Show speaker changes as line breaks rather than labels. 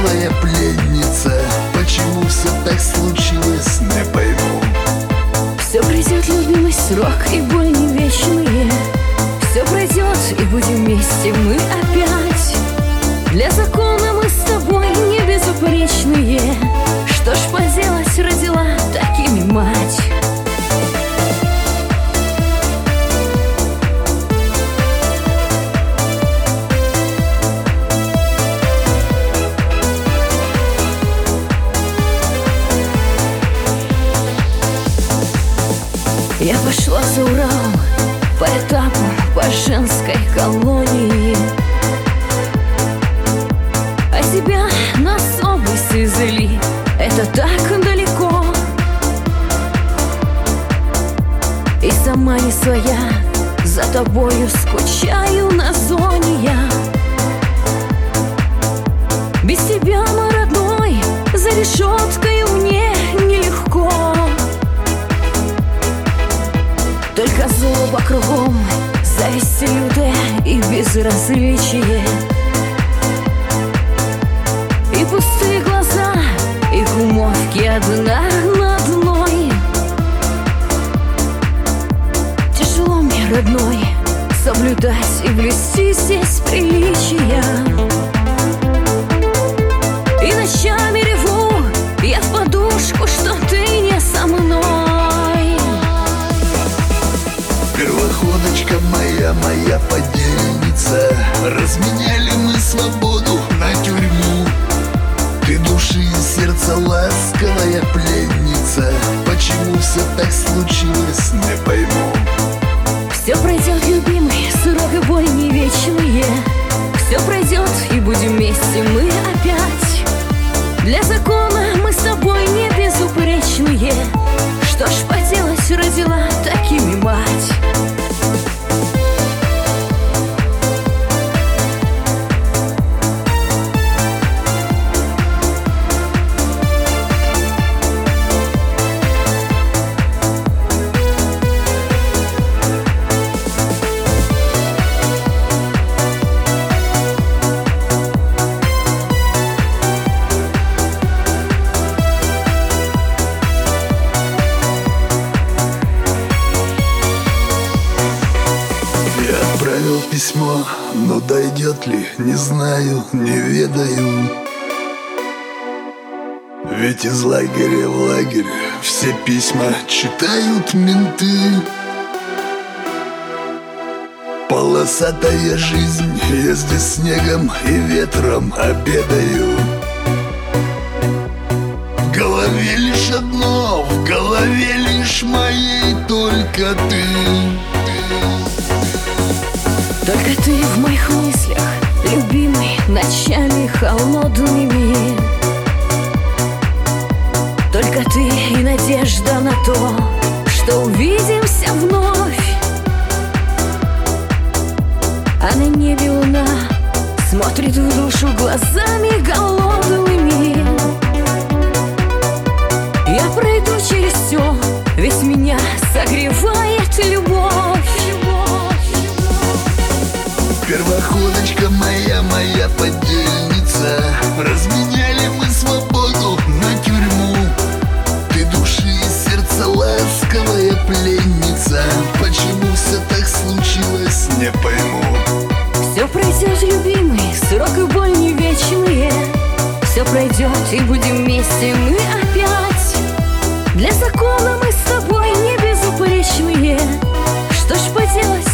ласковая пленница. Почему все так случилось, не пойму.
Все пройдет, любимый, срок и боль не вечные. Все пройдет, и будем вместе мы опять. Для закона мы с тобой не безупречные. Что ж поделать, родила такими мать. Я пошла за Урал по этапу, по женской колонии, а тебя на совесть извели. Это так далеко. И сама не своя, за тобою скучаю на зоне я. Без тебя, мой родной, за решеткой мне нелегко. Только злоба кругом, зависть лютая и безразличие. И пустые глаза, и умовки одна на одной. Тяжело мне, родной, соблюдать и блюсти здесь приличия. И ночами реву я в подушку, что ты не со мной.
Первоходочка моя, моя подельница, разменяли мы свободу на тюрьму. Ты души и сердца ласковая пленница. Почему все так случилось, не пойму.
Все пройдет, любимый, срок и боль не вечные. Все пройдет, и будем вместе мы опять. Для закона мы с тобой не безупречные. Что ж поделать, родила такими мать.
Отправил письмо, но дойдет ли, не знаю, не ведаю. Ведь из лагеря в лагерь все письма читают менты. Полосатая жизнь, я здесь снегом и ветром обедаю. В голове лишь одно, в голове лишь моей только ты.
Только ты в моих мыслях, любимый, ночами холодными. Только ты и надежда на то, что увидимся вновь. А на небе луна смотрит в душу глазами голодными. Я пройду через все, ведь меня согревает любовь.
Первоходочка моя, моя подельница, разменяли мы свободу на тюрьму. Ты души и сердца ласковая пленница. Почему все так случилось, не пойму.
Все пройдет, любимый, срок и боль не вечные. Все пройдет, и будем вместе мы опять. Для закона мы с тобой не безупречные. Что ж поделать,